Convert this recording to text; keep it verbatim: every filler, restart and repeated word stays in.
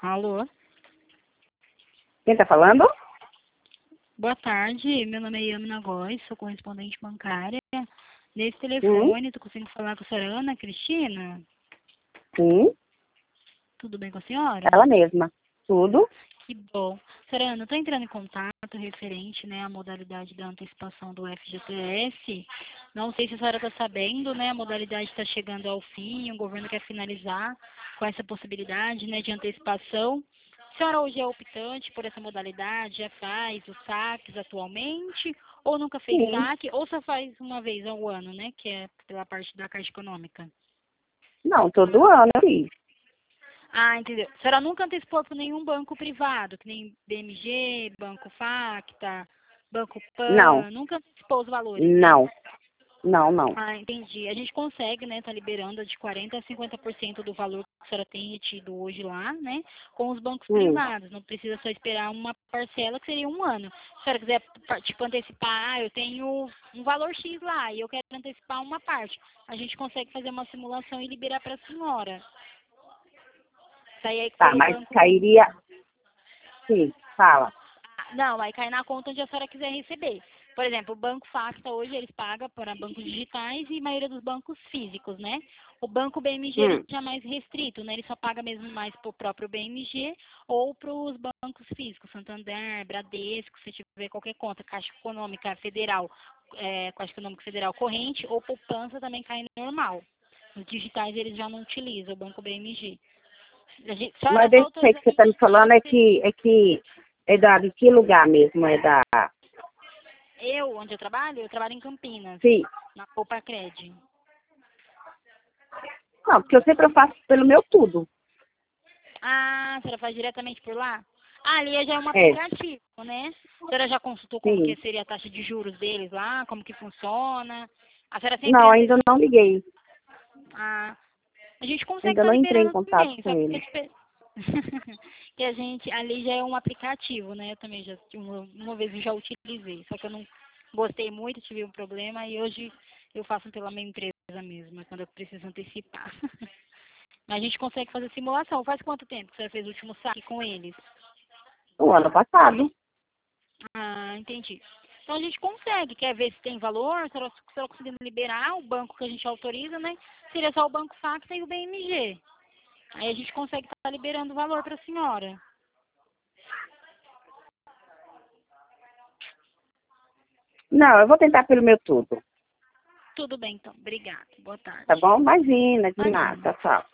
Alô? Quem tá falando? Boa tarde, meu nome é Yamina Góes, sou correspondente bancária. Nesse Hum, telefone, tô conseguindo falar com a senhora Ana Cristina? sim, Tudo bem com a senhora? ela mesma. Tudo? Que bom. Senhora Ana, estou entrando em contato referente, né, à modalidade da antecipação do F G T S. Não sei se a senhora está sabendo, né, a modalidade está chegando ao fim, o governo quer finalizar com essa possibilidade, né, de antecipação. A senhora hoje é optante por essa modalidade, já faz os saques atualmente, ou nunca fez Sim. saque, ou só faz uma vez ao ano, né, que é pela parte da Caixa Econômica? Não, todo ano eu fiz. Ah, entendeu. A senhora nunca antecipou para nenhum banco privado, que nem B M G, Banco Facta, Banco Não, Pan, nunca antecipou os valores, né? não, não, não. Ah, entendi. A gente consegue, né, tá liberando de quarenta a cinquenta por cento do valor que a senhora tem retido hoje lá, né, com os bancos Hum, privados. Não precisa só esperar uma parcela, que seria um ano. Se a senhora quiser, pa- tipo, antecipar, ah, eu tenho um valor X lá e eu quero antecipar uma parte. A gente consegue fazer uma simulação e liberar para a senhora. Sair aí tá, pelo mas banco B M G. cairia, sim, fala. Não, vai cair na conta onde a senhora quiser receber. Por exemplo, o Banco Facta hoje eles pagam para bancos digitais e a maioria dos bancos físicos, né? O Banco B M G ele Hum, já é mais restrito, né? Ele só paga mesmo mais para o próprio B M G ou para os bancos físicos, Santander, Bradesco, se tiver qualquer conta, Caixa Econômica Federal, é, Caixa Econômica Federal corrente ou poupança também cai normal. Os digitais eles já não utilizam o Banco B M G. A gente, a senhora mas está desse aí que autorizando você tá me falando é que, é que, é da, de que lugar mesmo? É da, eu, onde eu trabalho, eu trabalho em Campinas, sim. na Copa Cred. Não, porque eu sempre faço pelo meu tudo. Ah, a senhora faz diretamente por lá? Ah, ali já é um É, aplicativo, né? A senhora já consultou como que sim. seria a taxa de juros deles lá, como que funciona? A senhora sempre Não, ainda antecipa. não liguei. Ah, a gente consegue Ainda estar não entrei em liberando contato também, com só que, ele. fica dif- que a gente, ali já é um aplicativo, né? Eu também já, uma, uma vez eu já utilizei, só que eu não gostei muito, tive um problema e hoje eu faço pela minha empresa mesmo, é quando eu preciso antecipar. Mas a gente consegue fazer simulação. Faz quanto tempo que você fez o último saque com eles? O ano passado. Ah, entendi. Então a gente consegue, quer ver se tem valor, se ela, se ela conseguindo liberar o banco que a gente autoriza, né? Seria só o Banco Facta e o B M G. Aí a gente consegue estar liberando o valor para a senhora. Não, eu vou tentar pelo meu tudo. Tudo bem, então. Obrigada. Boa Tá tarde. bom? Imagina, de Imagina. nada. Tchau.